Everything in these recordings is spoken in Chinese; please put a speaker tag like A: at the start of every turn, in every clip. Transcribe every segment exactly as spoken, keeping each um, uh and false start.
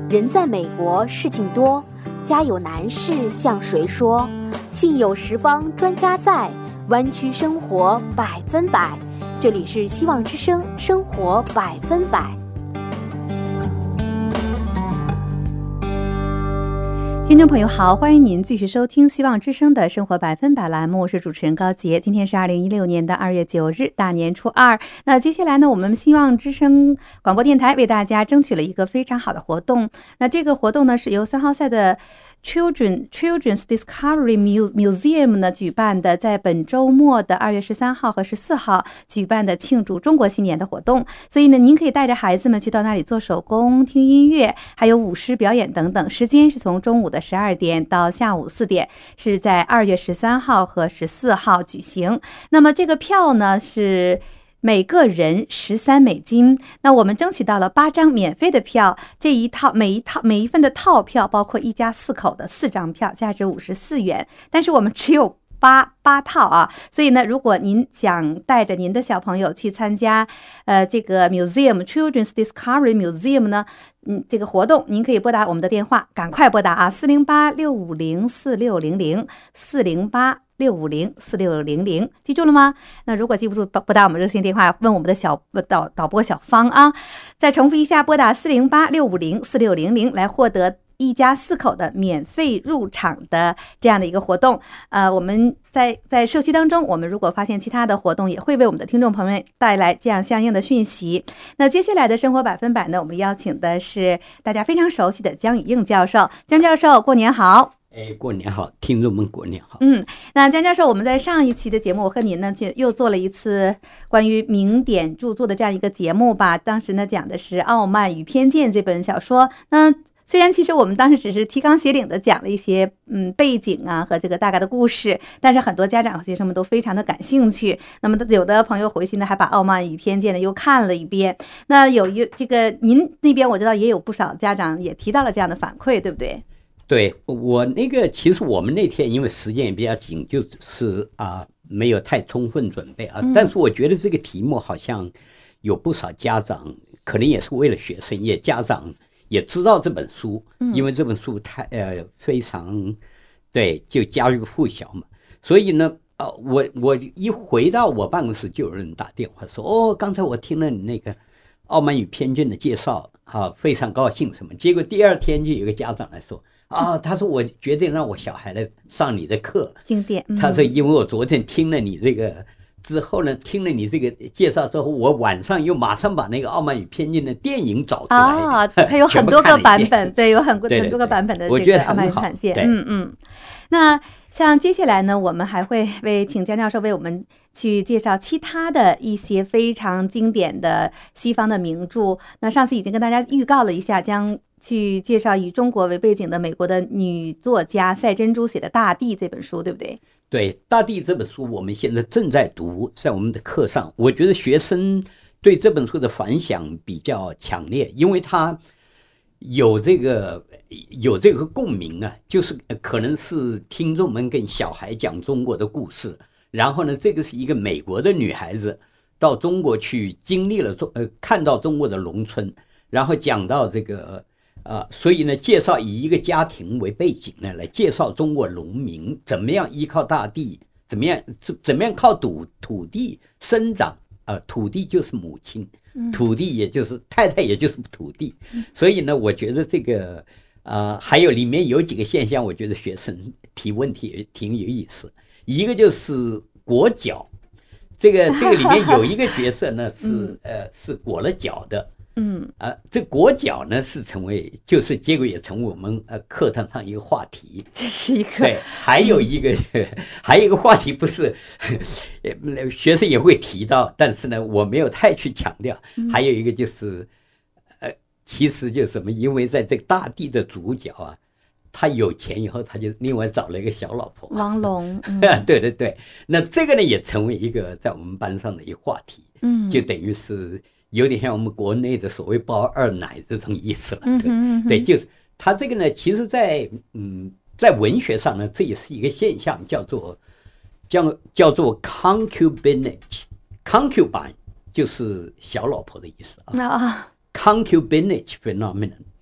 A: 人在美国事情多，家有难事向谁说？信有十方专家在，湾区生活百分百。这里是希望之声生活百分百。
B: 听众朋友好，欢迎您继续收听希望之声的生活百分百栏目，我是主持人高杰。今天是二零一六年的二月九日，大年初二。那接下来呢，我们希望之声广播电台为大家争取了一个非常好的活动。那这个活动呢，是由三号赛的Children Children's Discovery Museum 呢举办的，在本周末的二月十三号和十四号举办的庆祝中国新年的活动。所以呢，您可以带着孩子们去到那里做手工、听音乐，还有舞狮表演等等。时间是从中午的十二点到下午四点，是在二月十三号和十四号举行。那么这个票呢是每个人十三美金，那我们争取到了八张免费的票，这一套每一套每一份的套票包括一家四口的四张票，价值五十四元，但是我们只有八八套啊，所以呢，如果您想带着您的小朋友去参加呃这个 Museum Children's Discovery Museum 呢，嗯，这个活动您可以拨打我们的电话，赶快拨打啊，四零八六五零四六零零四零八六五零四六零零，记住了吗？那如果记不住，拨打我们热线电话，问我们的小导导播小芳啊。再重复一下，拨打四零八六五零四六零零来获得一家四口的免费入场的这样的一个活动。呃，我们在在社区当中，我们如果发现其他的活动，也会为我们的听众朋友们带来这样相应的讯息。那接下来的生活百分百呢，我们邀请的是大家非常熟悉的江宇映教授。江教授，过年好。
C: 哎，过年好，听众们过年好。
B: 嗯，那江教授，我们在上一期的节目，我和您呢就又做了一次关于名典著作的这样一个节目吧。当时呢讲的是《傲慢与偏见》这本小说。那虽然其实我们当时只是提纲挈领的讲了一些嗯背景啊和这个大概的故事，但是很多家长和学生们都非常的感兴趣。那么有的朋友回去呢还把《傲慢与偏见》呢又看了一遍。那有一这个您那边我知道也有不少家长也提到了这样的反馈，对不对？
C: 对，我那个其实我们那天因为时间也比较紧，就是啊没有太充分准备啊、嗯，但是我觉得这个题目好像有不少家长可能也是为了学生，也家长也知道这本书，嗯、因为这本书太呃非常对，就家喻户晓嘛，所以呢，呃，我我一回到我办公室就有人打电话说，哦，刚才我听了你那个《傲慢与偏见》的介绍，啊，非常高兴什么，结果第二天就有个家长来说。啊，他说我决定让我小孩来上你的课，
B: 经典。
C: 嗯、他说因为我昨天听了你这个之后呢，听了你这个介绍之后，我晚上又马上把那个《傲慢与偏见》的电影找出来。
B: 啊，它有很多个版本，对，有很多很多个版本的这个《傲慢与偏见》。嗯嗯。那像接下来呢，我们还会为请江教授为我们去介绍其他的一些非常经典的西方的名著。那上次已经跟大家预告了一下，将去介绍以中国为背景的美国的女作家赛珍珠写的《大地》这本书，对不对？
C: 对，《大地》这本书我们现在正在读，在我们的课上。我觉得学生对这本书的反响比较强烈，因为它有这个有这个共鸣啊，就是可能是听众们跟小孩讲中国的故事，然后呢，这个是一个美国的女孩子到中国去经历了中呃看到中国的农村，然后讲到这个。啊、呃，所以呢，介绍以一个家庭为背景呢，来介绍中国农民怎么样依靠大地，怎么样怎么样靠土土地生长啊、呃，土地就是母亲，土地也就是太太，也就是土地。所以呢，我觉得这个啊、呃，还有里面有几个现象，我觉得学生提问题也挺有意思。一个就是裹脚，这个这个里面有一个角色呢是呃是裹了脚的。嗯，呃，这裹脚呢是成为，就是结果也成为我们呃课堂上一个话题。
B: 这是一个
C: 对，还有一个、嗯、还有一个话题不是，学生也会提到，但是呢我没有太去强调。嗯、还有一个就是，呃，其实就是什么，因为在这个大地的主角啊，他有钱以后，他就另外找了一个小老婆
B: 王龙。嗯、
C: 对对对，那这个呢也成为一个在我们班上的一个话题。嗯，就等于是。有点像我们国内的所谓包二奶这种意思了，对、嗯、对，就是他这个呢，其实在嗯，在文学上呢，这也是一个现象，叫做叫叫做 concubinage，concubine 就是小老婆的意思啊。concubinage phenomenon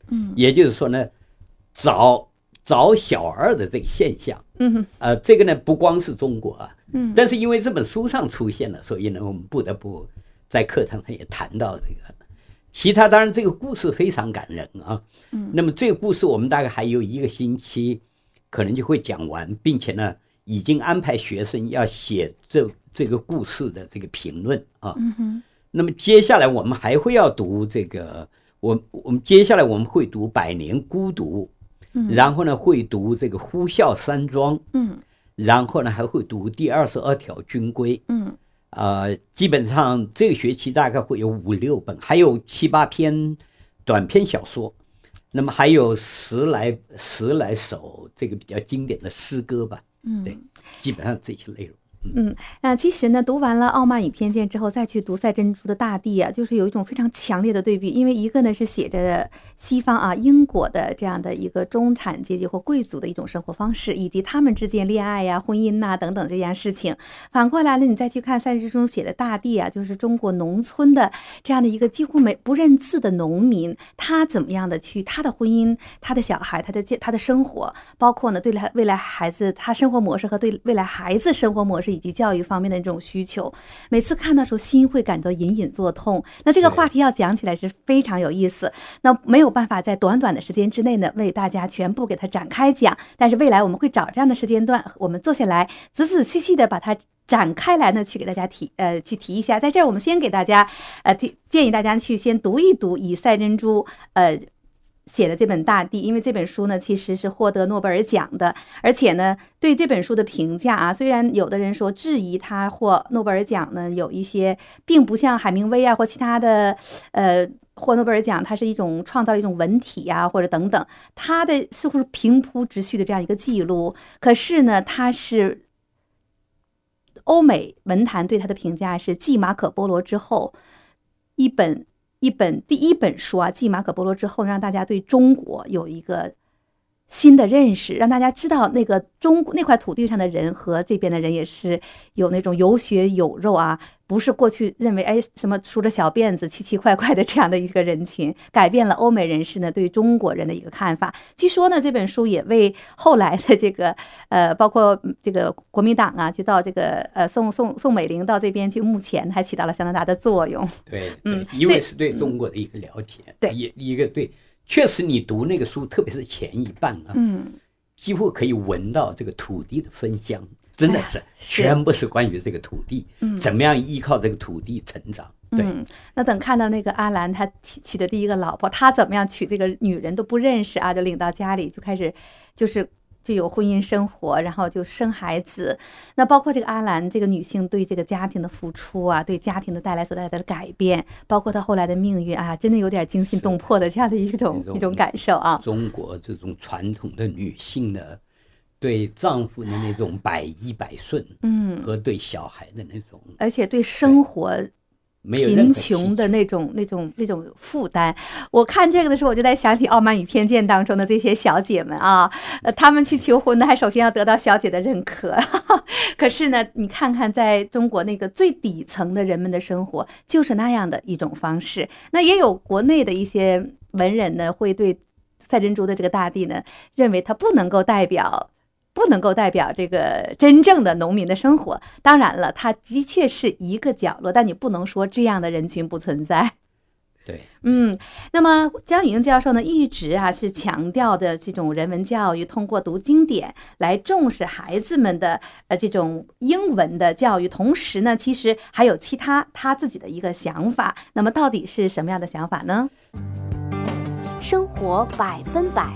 C: 嗯，也就是说呢，找找小二的这个现象，
B: 嗯，
C: 呃，这个呢不光是中国啊，
B: 嗯，
C: 但是因为这本书上出现了，所以呢，我们不得不在课堂上也谈到这个。其他当然这个故事非常感人啊，嗯，那么这个故事我们大概还有一个星期，可能就会讲完，并且呢，已经安排学生要写这这个故事的这个评论啊，
B: 嗯哼，
C: 那么接下来我们还会要读这个，我我们接下来我们会读《百年孤独》。然后呢，会读这个《呼啸山庄》，嗯，然后呢，还会读第二十二条军规，嗯，呃，基本上这个学期大概会有五六本，还有七八篇短篇小说，那么还有十来十来首这个比较经典的诗歌吧，嗯，对，基本上这些内容。
B: 嗯，那其实呢，读完了《傲慢与偏见》之后，再去读赛珍珠的《大地》啊，就是有一种非常强烈的对比。因为一个呢是写着西方啊英国的这样的一个中产阶级或贵族的一种生活方式，以及他们之间恋爱呀、啊、婚姻呐、啊、等等这样事情。反过来呢，你再去看赛珍珠写的《大地》啊，就是中国农村的这样的一个几乎没不认字的农民，他怎么样的去他的婚姻、他的小孩、他的他的生活，包括呢对他未来孩子他生活模式和对未来孩子生活模式以及教育方面的这种需求，每次看到时候心会感到隐隐作痛。那这个话题要讲起来是非常有意思，那没有办法在短短的时间之内呢为大家全部给它展开讲，但是未来我们会找这样的时间段，我们坐下来仔仔细细的把它展开来呢，去给大家提呃去提一下。在这儿我们先给大家呃提建议大家去先读一读以赛珍珠呃写的这本《大地》，因为这本书呢其实是获得诺贝尔奖的，而且呢对这本书的评价啊，虽然有的人说质疑他获诺贝尔奖呢有一些并不像海明威啊或其他的呃获诺贝尔奖，它是一种创造了一种文体啊或者等等，他的似乎是平铺直叙的这样一个记录，可是呢他是欧美文坛对他的评价是继马可波罗之后一本一本第一本书啊，继马可波罗之后，让大家对中国有一个新的认识，让大家知道那个中那块土地上的人和这边的人也是有那种有血有肉啊，不是过去认为哎什么梳着小辫子奇奇怪怪的这样的一个人群，改变了欧美人士呢对中国人的一个看法。据说呢这本书也为后来的这个呃包括这个国民党啊，就到这个呃宋宋宋美龄到这边去目前还起到了相当大的作用。
C: 对，嗯，因为是对中国的一个了解，
B: 对，
C: 一一个对。确实，你读那个书，特别是前一半啊，嗯，几乎可以闻到这个土地的芬香，真的是，全部是关于这个土地，嗯，怎么样依靠这个土地成长。对，
B: 嗯，那等看到那个阿兰他娶的第一个老婆，他怎么样娶这个女人都不认识啊，就领到家里就开始就是就有婚姻生活，然后就生孩子。那包括这个阿兰这个女性对这个家庭的付出啊，对家庭的带来所带来的改变，包括她后来的命运啊，真的有点惊心动魄的这样的一种一种感受啊。
C: 中国这种传统的女性的对丈夫的那种百依百顺，嗯，和对小孩的那种，
B: 而且对生活贫穷的那种那种那种负担。我看这个的时候，我就在想起《傲慢与偏见》当中的这些小姐们啊，呃，她们去求婚呢，还首先要得到小姐的认可。可是呢，你看看在中国那个最底层的人们的生活，就是那样的一种方式。那也有国内的一些文人呢，会对赛珍珠的这个大地呢，认为它不能够代表。不能够代表这个真正的农民的生活。当然了，它的确是一个角落，但你不能说这样的人群不存在。
C: 对，
B: 嗯，那么张宇英教授呢，一直啊是强调的这种人文教育，通过读经典来重视孩子们的呃这种英文的教育，同时呢，其实还有其他他自己的一个想法。那么到底是什么样的想法呢？
A: 生活百分百。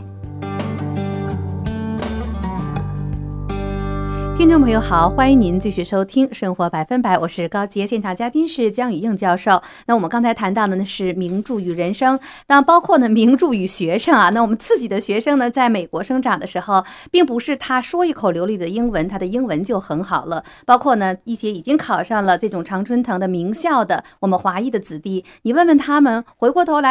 B: 听众朋友好，欢迎您继续收听生活百分百，我是高洁，现场嘉宾是江宇映教授。那我们刚才谈到的呢是名著与人生，那包括呢名著与学生啊。那我们自己的学生呢在美国生长的时候，并不是他说一口流利的英文，他的英文就很好了。包括呢一些已经考上了这种常春藤的名校的我们华裔的子弟，你问问他们，回过头来他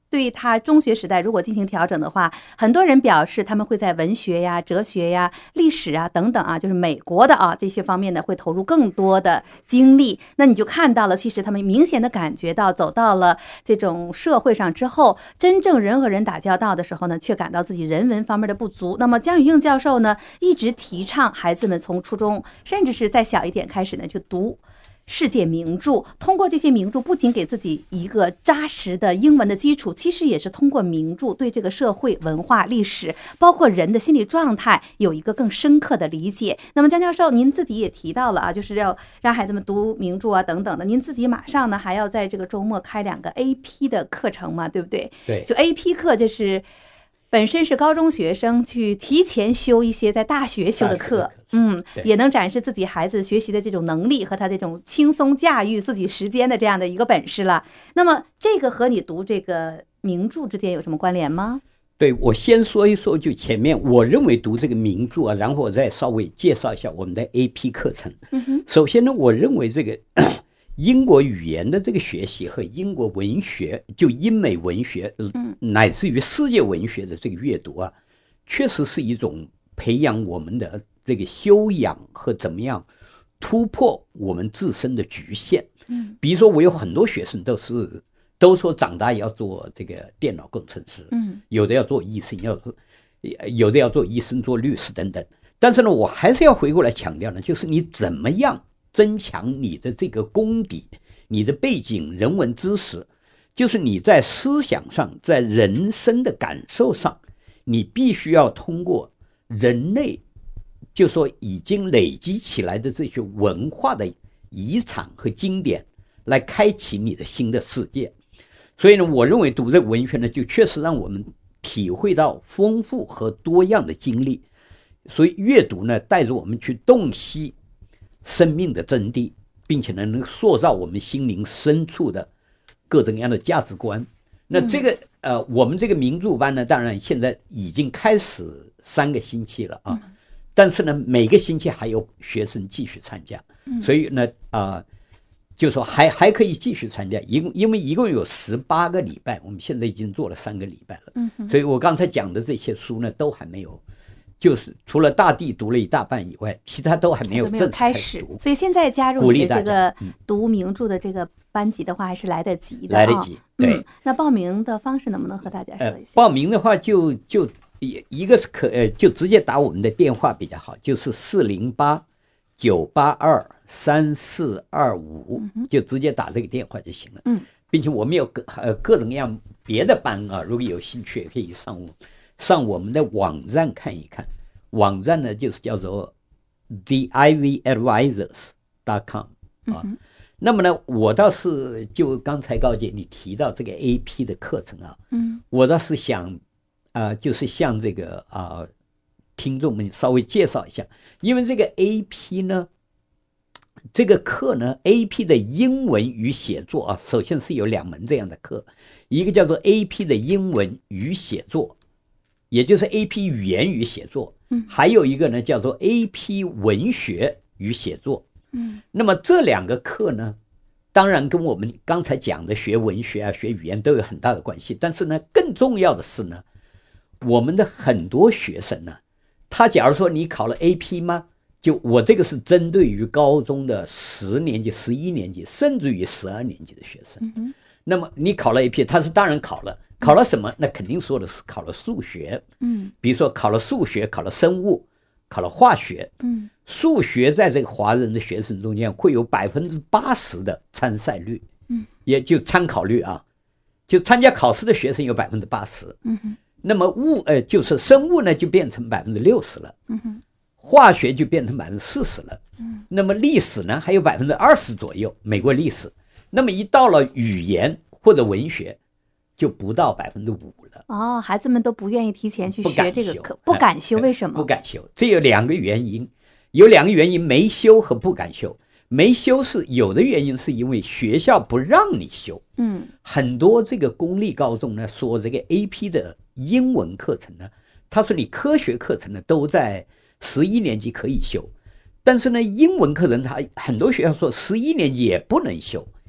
B: 对他中学时代如果进行调整的话，很多人表示他们会在文学呀、哲学呀、历史啊等等啊，就是美国的啊这些方面呢会投入更多的精力。那你就看到了，其实他们明显的感觉到走到了这种社会上之后，真正人和人打交道的时候呢，却感到自己人文方面的不足。那么江宇映教授呢，一直提倡孩子们从初中甚至是再小一点开始呢，就读世界名著，通过这些名著不仅给自己一个扎实的英文的基础，其实也是通过名著对这个社会文化历史包括人的心理状态有一个更深刻的理解。那么江教授您自己也提到了啊，就是要让孩子们读名著啊等等的，您自己马上呢还要在这个周末开两个 A P 的课程嘛，对不对？
C: 对，
B: 就 A P 课，这是本身是高中学生去提前修一些在大学修的课，嗯，也能展示自己孩子学习的这种能力和他这种轻松驾驭自己时间的这样的一个本事了。那么这个和你读这个名著之间有什么关联吗？
C: 对，我先说一说，就前面我认为读这个名著啊，然后我再稍微介绍一下我们的 A P 课程。
B: 嗯哼，
C: 首先呢，我认为这个英国语言的这个学习和英国文学，就英美文学，嗯，乃至于世界文学的这个阅读啊，确实是一种培养我们的这个修养和怎么样突破我们自身的局限。嗯，比如说我有很多学生都是都说长大要做这个电脑工程师，嗯，有的要做医生，要有的要做医生、做律师等等。但是呢，我还是要回过来强调呢，就是你怎么样增强你的这个功底，你的背景人文知识，就是你在思想上，在人生的感受上，你必须要通过人类就说已经累积起来的这些文化的遗产和经典来开启你的新的世界。所以呢，我认为读这个文学呢，就确实让我们体会到丰富和多样的经历。所以阅读呢，带着我们去洞悉生命的真谛，并且呢，能塑造我们心灵深处的各种各样的价值观。那这个呃，我们这个名著班呢，当然现在已经开始三个星期了啊，但是呢，每个星期还有学生继续参加，所以呢，啊、呃，就说还还可以继续参加，一共因为一共有十八个礼拜，我们现在已经做了三个礼拜了，所以我刚才讲的这些书呢，都还没有。就是除了大地读了一大半以外，其他都还没有正式开始读。
B: 所以现在加入你的这个读名著的这个班级的话，还是来得及的、哦。
C: 来得及，对、
B: 嗯。那报名的方式能不能和大家说一下？呃、
C: 报名的话就，就就一个是可呃，就直接打我们的电话比较好，就是四零八九八二三四二五，就直接打这个电话就行了。嗯，并且我们有各呃各种各样别的班啊，如果有兴趣也可以上午。上我们的网站看一看，网站呢就是叫做 the i v advisors dot com 啊、嗯。那么呢，我倒是就刚才高姐你提到这个 A P 的课程啊，嗯，我倒是想啊、呃，就是向这个啊、呃、听众们稍微介绍一下，因为这个 A P 呢，这个课呢 ，A P 的英文与写作啊，首先是有两门这样的课，一个叫做 A P 的英文与写作。也就是 A P 语言与写作，嗯，还有一个呢叫做 A P 文学与写作，嗯，那么这两个课呢，当然跟我们刚才讲的学文学啊、学语言都有很大的关系，但是呢，更重要的是呢，我们的很多学生呢，他假如说你考了 A P 吗？就我这个是针对于高中的十年级、十一年级，甚至于十二年级的学生，嗯，那么你考了 A P， 他是当然考了。考了什么？那肯定说的是考了数学，嗯，比如说考了数学，考了生物，考了化学，嗯，数学在这个华人的学生中间会有百分之八十的参赛率，嗯，也就参考率啊，就参加考试的学生有百分之八十，嗯哼，那么物呃就是生物呢就变成百分之六十了，嗯哼，化学就变成百分之四十了，嗯，那么历史呢还有百分之二十左右，美国历史，那么一到了语言或者文学。就不到百分之五了
B: 哦，孩子们都不愿意提前去学这个课，不敢修，为什么？
C: 不敢修，这有两个原因，有两个原因，没修和不敢修。没修是有的原因，是因为学校不让你修。嗯，很多这个公立高中呢，说这个 A P 的英文课程呢，他说你科学课程呢都在十一年级可以修，但是呢，英文课程他很多学校说十一年级也不能修。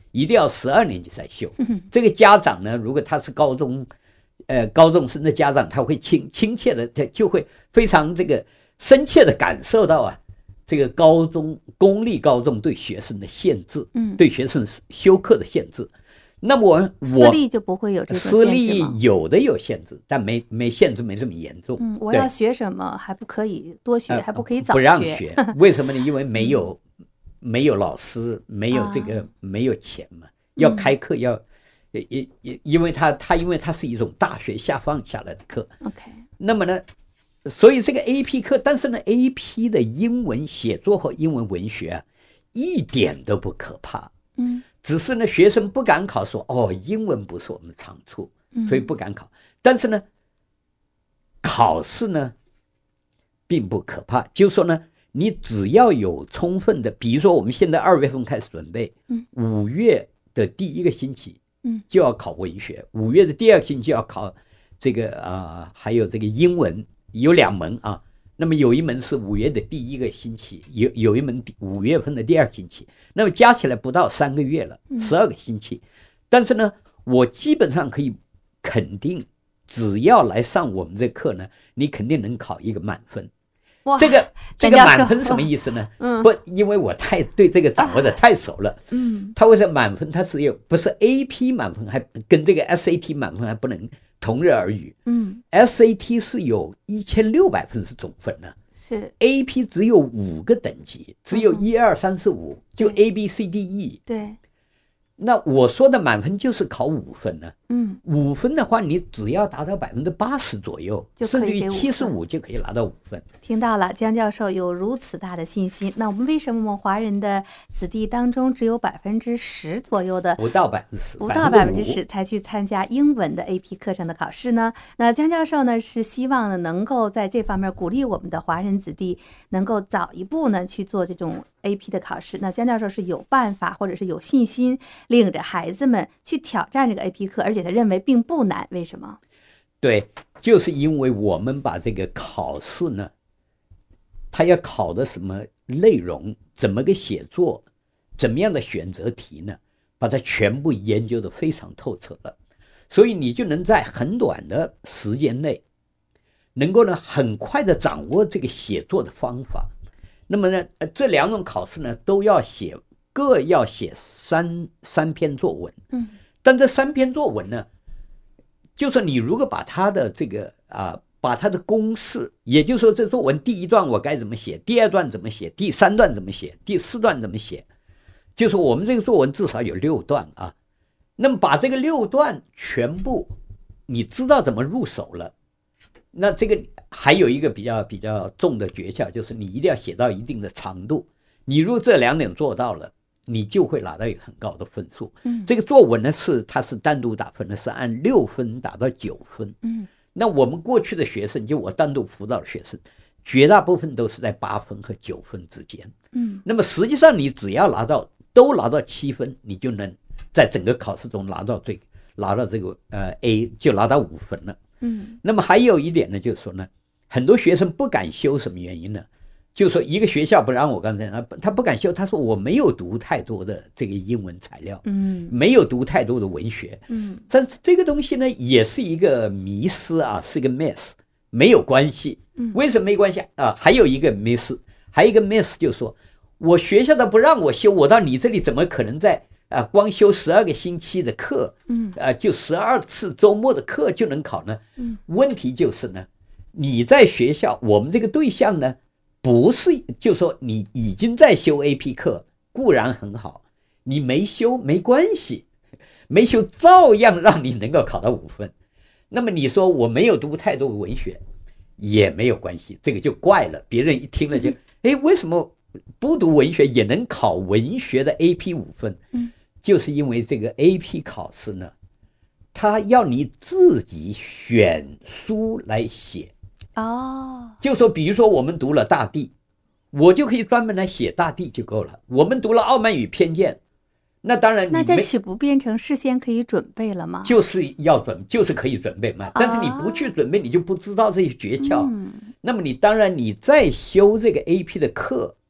C: 一定要十二年级才修。这个家长呢，如果他是高中，呃，高中生的家长，他会亲亲切的，他就会非常这个深切的感受到啊，这个高中公立高中对学生的限制，嗯，对学生修课的限制。那么我
B: 私立就不会有这种限制吗？
C: 私立有的有限制，但没没限制没这么严重。
B: 嗯，我要学什么还不可以多学，呃、还不可以早学，
C: 不让学。为什么呢？因为没有没有老师，没有这个、啊、没有钱嘛，要开课要，因、嗯、因为他他因为它是一种大学下放下来的课。
B: OK，
C: 那么呢，所以这个 A P 课，但是呢 ，A P 的英文写作和英文文学啊，一点都不可怕。嗯。只是呢，学生不敢考，说哦，英文不是我们的长处，所以不敢考。嗯、但是呢，考试呢，并不可怕。就是说呢，你只要有充分的，比如说我们现在二月份开始准备，嗯，五月的第一个星期，嗯，就要考文学，五月的第二个星期要考这个啊、呃，还有这个英文，有两门啊。那么有一门是五月的第一个星期，有有一门五月份的第二个星期，那么加起来不到三个月了，十二个星期。但是呢，我基本上可以肯定，只要来上我们这课呢，你肯定能考一个满分。这个这个满分什么意思呢？嗯，不，因为我太对这个掌握的太熟了。嗯，他为什么满分？他是有不是 A P 满分，还跟这个 S A T 满分还不能同日而语。嗯 ，S A T 是有一千六百分是总分呢，
B: 是
C: A P 只有五个等级，只有一二三四五，就 A B C D E。
B: 对。
C: 那我说的满分就是考五分呢，嗯，五分的话，你只要达到百分之八十左右，甚至于七十五就可以拿到五分。
B: 听到了，江教授有如此大的信心。那我们为什么我们华人的子弟当中只有百分之十左右的，
C: 不到百分之十，
B: 不到百分之十才去参加英文的 A P 课程的考试呢？那江教授呢是希望呢能够在这方面鼓励我们的华人子弟能够早一步呢去做这种 A P 的考试。那江教授是有办法或者是有信心领着孩子们去挑战这个 A P 课，而且他认为并不难。为什么？
C: 对，就是因为我们把这个考试呢，他要考的什么内容，怎么个写作，怎么样的选择题呢，把它全部研究得非常透彻了，所以你就能在很短的时间内能够呢很快的掌握这个写作的方法。那么呢这两种考试呢都要写，各要写三三篇作文。嗯，但这三篇作文呢，就是你如果把它的这个啊、呃，把它的公式，也就是说这作文第一段我该怎么写，第二段怎么写，第三段怎么写，第四段怎么写，就是我们这个作文至少有六段啊。那么把这个六段全部你知道怎么入手了，那这个还有一个比较比较重的诀窍，就是你一定要写到一定的长度。你如果这两点做到了，你就会拿到一个很高的分数。嗯，这个作文呢是它是单独打分的，是按六分打到九分。嗯，那我们过去的学生，就我单独辅导的学生，绝大部分都是在八分和九分之间。嗯，那么实际上你只要拿到都拿到七分，你就能在整个考试中拿到这个拿到这个呃 A 就拿到五分了。嗯，那么还有一点呢，就是说呢，很多学生不敢修，什么原因呢？就是说一个学校不让我刚才他他不敢修，他说我没有读太多的这个英文材料，嗯，没有读太多的文学，嗯，但是这个东西呢也是一个迷思啊，是一个 miss， 没有关系。为什么没关系啊？还有一个 miss， 还有一个 miss 就是说我学校都不让我修，我到你这里怎么可能在啊光修十二个星期的课，嗯，啊就十二次周末的课就能考呢？嗯，问题就是呢，你在学校，我们这个对象呢，不是就说你已经在修 A P 课，固然很好，你没修没关系，没修照样让你能够考到五分。那么你说我没有读太多文学也没有关系，这个就怪了，别人一听了就哎，为什么不读文学也能考文学的 A P 五分？嗯，就是因为这个 A P 考试呢，它要你自己选书来写。哦，就说比如说我们读了大地，我就可以专门来写大地就够了。我们读了傲慢与偏见，那当然你
B: 那这岂不变成事先可以准备了吗？
C: 就是要准，就是可以准备嘛。但是你不去准备，你就不知道这些诀窍。嗯，那么你当然你在修这个 A P 的课，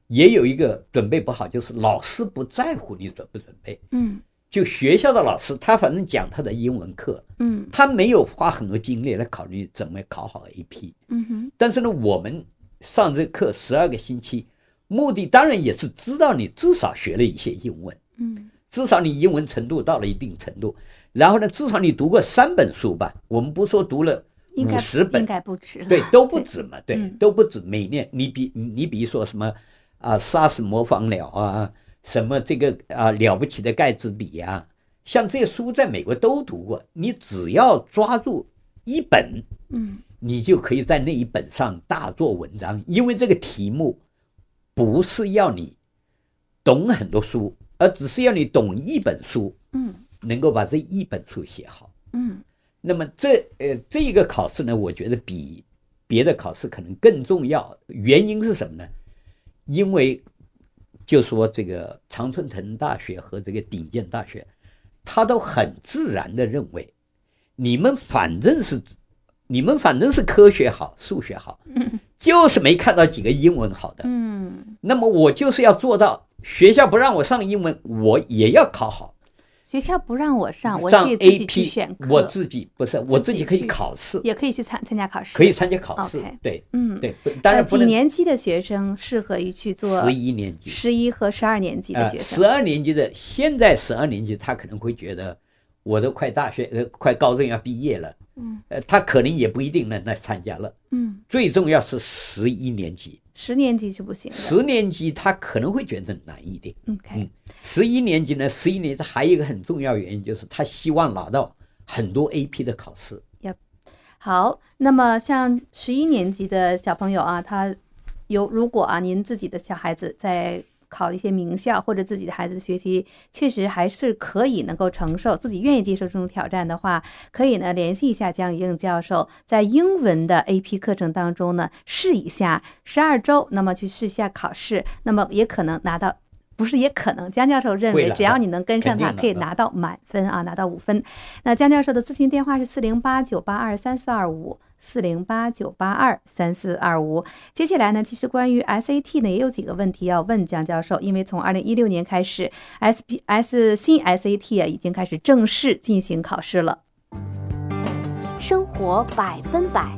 C: 也有一个准备不好，就是老师不在乎你准不准备。
B: 嗯，
C: 就学校的老师，他反正讲他的英文课，
B: 嗯，
C: 他没有花很多精力来考虑怎么考好 A P。
B: 嗯哼，
C: 但是呢，我们上这课十二个星期，目的当然也是知道你至少学了一些英文，
B: 嗯，
C: 至少你英文程度到了一定程度，然后呢，至少你读过三本书吧。我们不说读了五十本，
B: 应该不止了，
C: 对，都不止嘛，对，
B: 对嗯、
C: 都不止。每年你比你比如说什么啊，杀死模仿鸟啊，什么这个啊了不起的盖茨比啊，像这些书在美国都读过。你只要抓住一本，
B: 嗯，
C: 你就可以在那一本上大做文章，因为这个题目不是要你懂很多书，而只是要你懂一本书，
B: 嗯，
C: 能够把这一本书写好，
B: 嗯。
C: 那么这呃这一个考试呢，我觉得比别的考试可能更重要。原因是什么呢？因为就说这个常春藤大学和这个顶尖大学，他都很自然的认为，你们反正是你们反正是科学好，数学好，
B: 嗯，
C: 就是没看到几个英文好的，
B: 嗯，
C: 那么我就是要做到，学校不让我上英文，我也要考好。
B: 学校不让我上，我
C: 上
B: 可以自己去选课，
C: 我自己不是，我自己可以考试，
B: 也可以去参参加考试，
C: 可以参加考试。
B: Okay,
C: 对，
B: 嗯，
C: 对，当然不能。
B: 几年级的学生适合于去做？
C: 十一年级、
B: 十一和十二年级的学生。
C: 十、呃、二年级的，现在十二年级他可能会觉得，我都快大学、呃，快高中要毕业了，
B: 嗯，
C: 呃，他可能也不一定能来参加了。
B: 嗯，
C: 最重要是十一年级。
B: 十年级是不行的，
C: 十年级他可能会觉得难一点。
B: OK，
C: 嗯，十一年级呢，十一年级还有一个很重要原因，就是他希望拿到很多 A P 的考试。
B: Yep. 好，那么像十一年级的小朋友啊，他有如果啊，您自己的小孩子在考一些名校，或者自己的孩子的学习确实还是可以能够承受，自己愿意接受这种挑战的话，可以呢联系一下江宇映教授，在英文的 A P 课程当中呢试一下十二周，那么去试一下考试，那么也可能拿到，不是也可能，江教授认为只要你能跟上他，可以拿到满分啊，拿到五分。那江教授的咨询电话是四零八九八二三四二五。四零八九八二三四二五。接下来呢，其实关于 S A T 呢也有几个问题要问江教授，因为从二零一六年开始 S P S 新 S A T 啊已经开始正式进行考试了。
A: 生活百分百。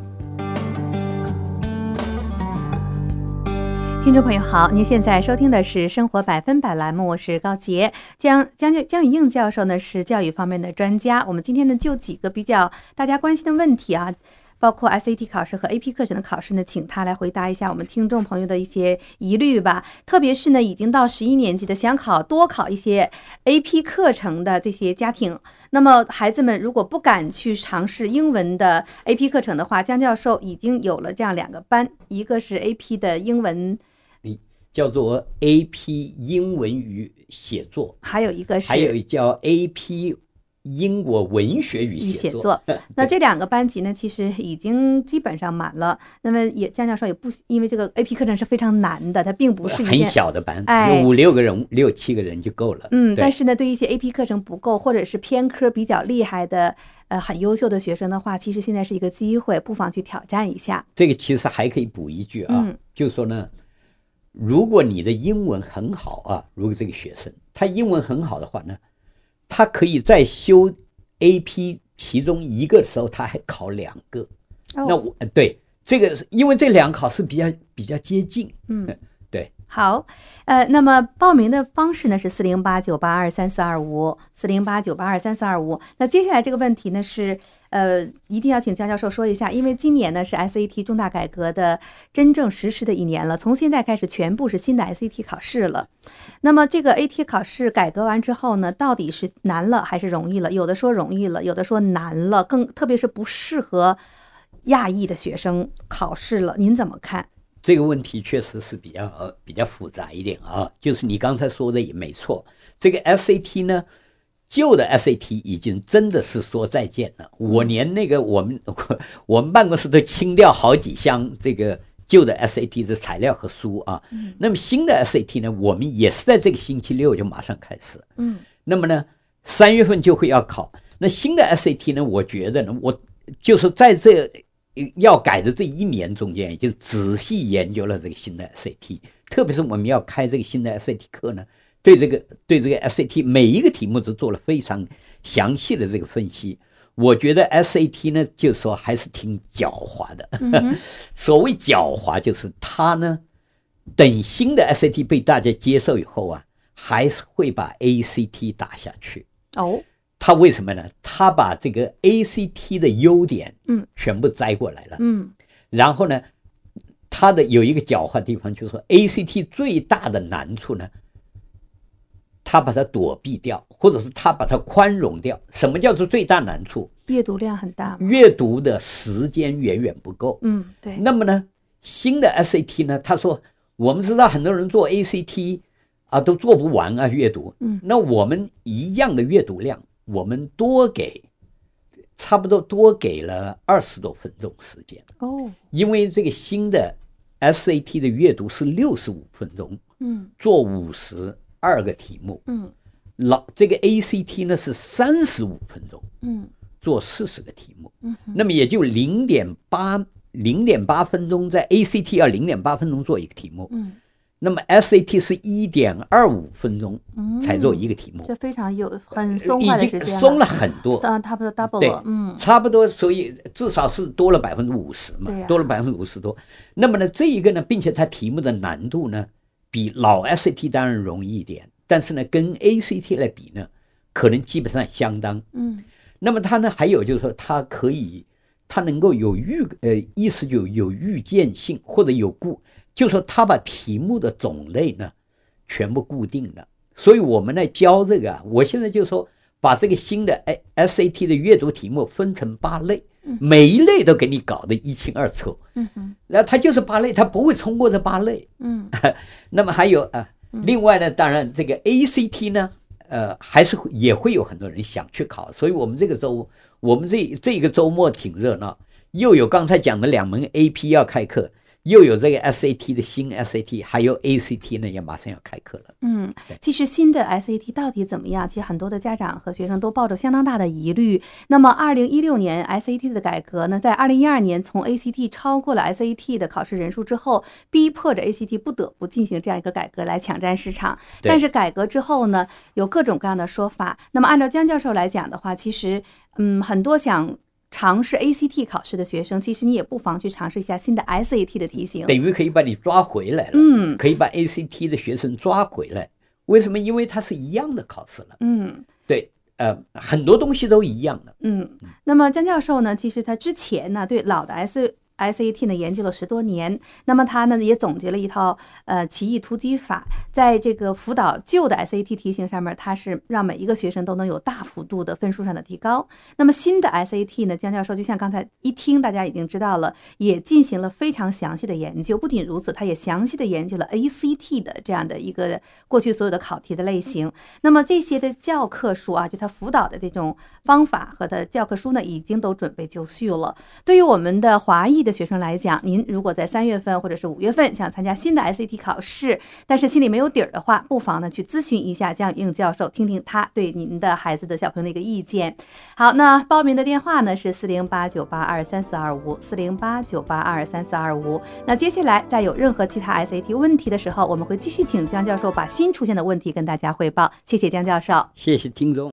B: 听众朋友好，您现在收听的是生活百分百栏目，我是高杰。江江江宇映教授呢是教育方面的专家，我们今天呢就几个比较大家关心的问题啊，包括 S A T 考试和 A P 课程的考试呢，请他来回答一下我们听众朋友的一些疑虑吧。特别是呢，已经到十一年级的，想考多考一些 A P 课程的这些家庭，那么孩子们如果不敢去尝试英文的 A P 课程的话，江教授已经有了这样两个班，一个是 A P 的英文，
C: 叫做 A P 英文与写作，
B: 还有一个是
C: 还有叫 A P 英国文学与写作。
B: 那这两个班级呢，其实已经基本上满了。那么也江教授也不，因为这个 A P 课程是非常难的，它并不是一件
C: 很小的班，
B: 哎、
C: 有五六个人、六七个人就够了。
B: 嗯，但是呢，对一些 A P 课程不够，或者是偏科比较厉害的，呃，很优秀的学生的话，其实现在是一个机会，不妨去挑战一下。
C: 这个其实还可以补一句啊，
B: 嗯、
C: 就是说呢，如果你的英文很好啊，如果这个学生他英文很好的话呢，他可以在修 A P 其中一个的时候，他还考两个。
B: 哦、
C: 那我对这个，因为这两个考试比较比较接近。
B: 嗯，
C: 对。
B: 好，呃，那么报名的方式呢是四零八九八二三四二五，四零八九八二三四二五。那接下来这个问题呢是，呃，一定要请江教授说一下，因为今年呢是 S A T 重大改革的真正实施的一年了，从现在开始全部是新的 S A T 考试了。那么这个 A T 考试改革完之后呢，到底是难了还是容易了？有的说容易了，有的说难了，更特别是不适合亚裔的学生考试了，您怎么看？
C: 这个问题确实是比较、呃、比较复杂一点啊，就是你刚才说的也没错。这个 S A T 呢，旧的 S A T 已经真的是说再见了。我连那个我们我们办公室都清掉好几箱这个旧的 S A T 的材料和书啊。
B: 嗯、
C: 那么新的 S A T 呢，我们也是在这个星期六就马上开始。
B: 嗯，
C: 那么呢，三月份就会要考。那新的 S A T 呢，我觉得呢，我就是在这要改的这一年中间，就仔细研究了这个新的 S A T， 特别是我们要开这个新的 S A T 课呢，对这个对这个 S A T 每一个题目都做了非常详细的这个分析。我觉得 S A T 呢，就是说还是挺狡猾的。嗯、所谓狡猾，就是它呢，等新的 S A T 被大家接受以后啊，还是会把 A C T 打下去。
B: 哦，
C: 他为什么呢？他把这个 A C T 的优点，嗯，全部摘过来了，嗯，然后呢，他的有一个狡猾的地方，就是说 A C T 最大的难处呢，他把它躲避掉，或者是他把它宽容掉。什么叫做最大难处？
B: 阅读量很大，
C: 阅读的时间远远不够。
B: 嗯，对。
C: 那么呢，新的 S A T 呢，他说我们知道很多人做 A C T 啊都做不完啊阅读，嗯，那我们一样的阅读量，我们多给差不多多给了二十多分钟时间哦，因为这个新的 S A T 的阅读是六十五分钟，嗯，做五十二个题目，嗯，老这个 A C T 呢是三十五分钟，嗯，做四十个题目，嗯，那么也就零点八零点八分钟，在 A C T 要零点八分钟做一个题目，嗯。那么 S A T 是 一点二五分钟才做一个题目，
B: 这、嗯、非常有很松快的时间了，
C: 已经松了很多，
B: 差不多 double 了，嗯，
C: 差不多，所以至少是多了百分之五十嘛，啊、多了百分之五十多。那么呢，这一个呢，并且它题目的难度呢，比老 S A T 当然容易一点，但是呢，跟 A C T 来比呢，可能基本上相当，嗯。那么它呢，还有就是说，它可以，它能够有预呃，意思就有预见性或者有固。就说他把题目的种类呢全部固定了，所以我们来教这个啊，我现在就说把这个新的 S A T 的阅读题目分成八类，每一类都给你搞得一清二楚，嗯哼，那它就是八类，它不会冲过这八类，嗯，那么还有啊，另外呢，当然这个 A C T 呢，呃，还是也会有很多人想去考，所以我们这个周我们这这个周末挺热闹，又有刚才讲的两门 A P 要开课。又有这个 S A T 的新 S A T， 还有 A C T 呢，也马上要开课了。
B: 嗯，其实新的 S A T 到底怎么样？其实很多的家长和学生都抱着相当大的疑虑。那么，二零一六年 S A T 的改革呢，在二零一二年从 A C T 超过了 S A T 的考试人数之后，逼迫着 A C T 不得不进行这样一个改革来抢占市场。但是改革之后呢，有各种各样的说法。那么，按照江教授来讲的话，其实嗯，很多想尝试 A C T 考试的学生，其实你也不妨去尝试一下新的 S A T 的题型，
C: 等于可以把你抓回来了。嗯，可以把 A C T 的学生抓回来。为什么？因为它是一样的考试了。嗯，对，呃，很多东西都一样的。
B: 嗯，那么江教授呢，其实他之前呢，对老的 S S A T 呢研究了十多年，那么他呢也总结了一套呃奇异突击法，在这个辅导旧的 S A T 题型上面，它是让每一个学生都能有大幅度的分数上的提高。那么新的 S A T 呢，江教授就像刚才一听大家已经知道了，也进行了非常详细的研究。不仅如此，他也详细的研究了 A C T 的这样的一个过去所有的考题的类型。那么这些的教科书啊，就他辅导的这种方法和他教科书呢，已经都准备就绪了。对于我们的华裔的学生来讲，您如果在三月份或者是五月份想参加新的 S A T 考试，但是心里没有底儿的话，不妨呢去咨询一下江宇应教授，听听他对您的孩子的小朋友的一个意见。好，那报名的电话呢是四零八九八二三四二五四零八九八二三四二五。那接下来在有任何其他 S A T 问题的时候，我们会继续请江教授把新出现的问题跟大家汇报。谢谢江教授，
C: 谢谢听众。